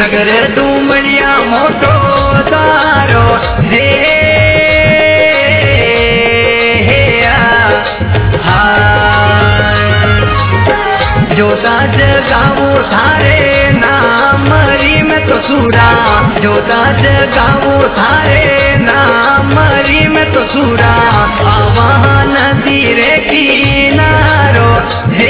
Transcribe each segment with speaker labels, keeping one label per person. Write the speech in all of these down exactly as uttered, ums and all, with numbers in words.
Speaker 1: नगर डूमड़िया मोटो तारो रे जोता जगाऊ थारे नाम री में तो सूरा जोता जगाऊ थारे नाम री में तो सूरा वहाँ नदी रे किनारो हे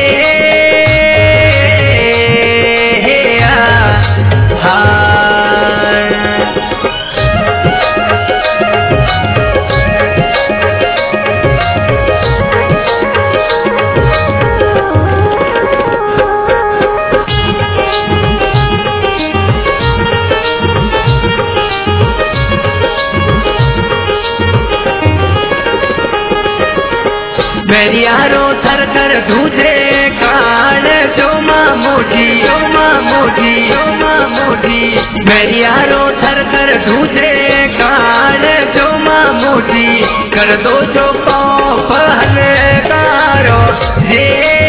Speaker 1: बेरियारो थर थर ढूंढे कान जो मामोजी जो मामोजी जो मामोजी बेरियारो थर थर ढूंढे कान जो मामोजी कर दो जो पाँव पहलकारो ये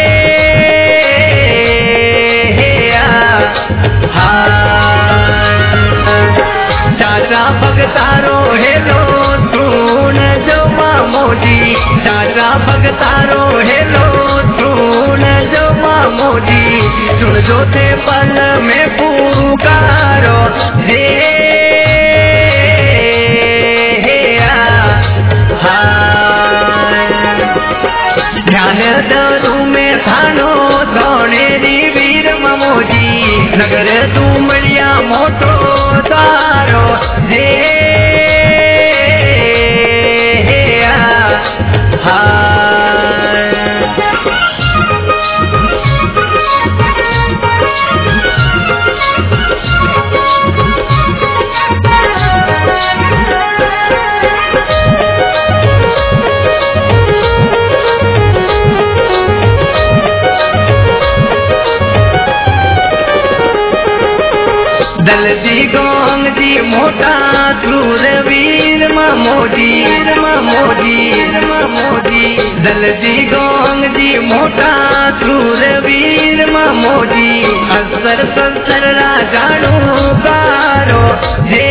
Speaker 1: चाचा भगतारो हेलो तून जो मामोजी चाचा भगतारो हेलो सुन जो मामोजी सुन जो थे पल में पुकारो हे ध्यान दरू में थानो धोनेरी वीर मामोजी नगर डूमड़िया मोटो तारो हे दलजी गोंग जी मोटा क्रूरवीर मामोजी मामोजी मामोजी दलजी गोंग जी मोटा क्रूरवीर मामोजी असर संसर राजाणु कारो हे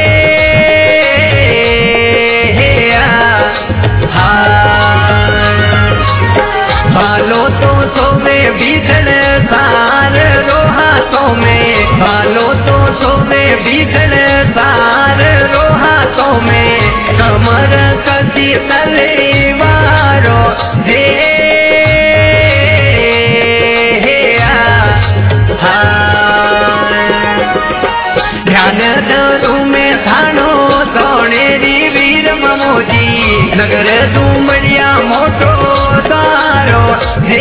Speaker 1: भालो तो सोवे बीजल सार रोहातों में भालो तो सोवे बीजल सार रोहातों में कमर कसी तलवारो हे ध्यान दरू में थानो सोनेरी वीर मामोजी नगर डूमड़िया मोटो तारो हे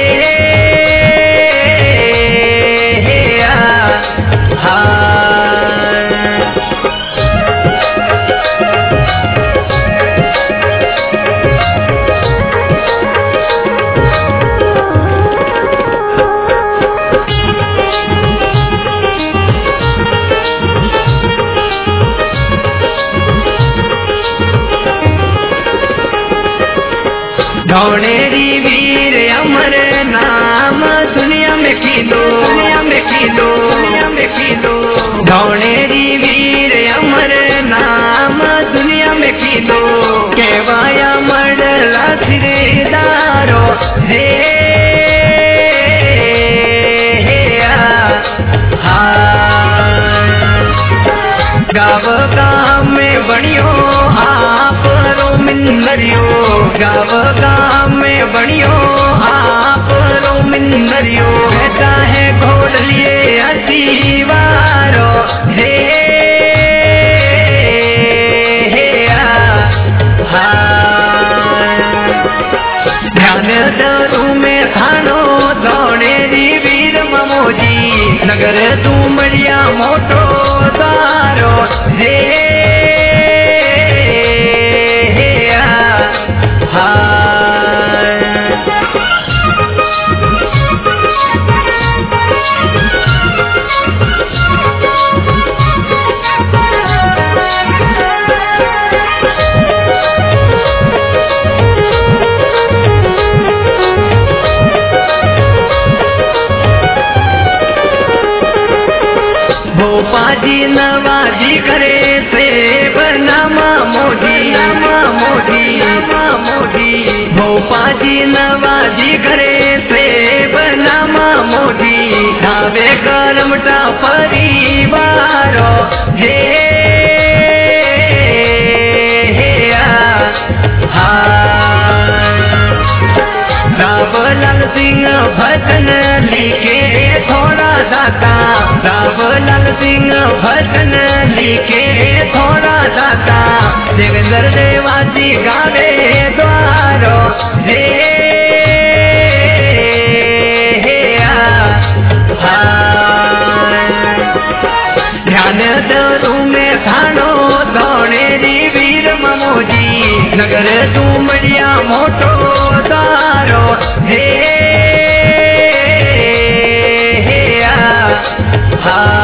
Speaker 1: धौनेरी वीर अमर नाम दुनिया में खीलो दुनिया में खीलो दुनिया में खीलो धौनेरी वीर अमर नाम दुनिया में खीलो केवाया मडला सिरेदारो हे गाव गाँव में बनियो आप रो मिंदरियो गाव गाँव में बनियो आप रो मिंदरियो कहता है घोड़ लिए असीवारो हे ध्यान दरू में थानो धोनेरी वीर मामोजी नगर डूमड़िया मोटो तारो हे भोपाजी नवाजी करे से बनामा मोदी नामा मोदी नामा मोदी भोपाजी नवाजी करे से बनामा मोदी धावे करमटा परिवारो हे रावलाल सिंह भजन लिखे थोड़ा दाता रावलाल सिंह भजन लिखे थोड़ा दाता देवेंद्र देवाजी गावे द्वारो हे ध्यान दरू में थानो धोणेरी वीर ममोजी नगर डूमड़िया मोटो दारो हे, हे, आ, हा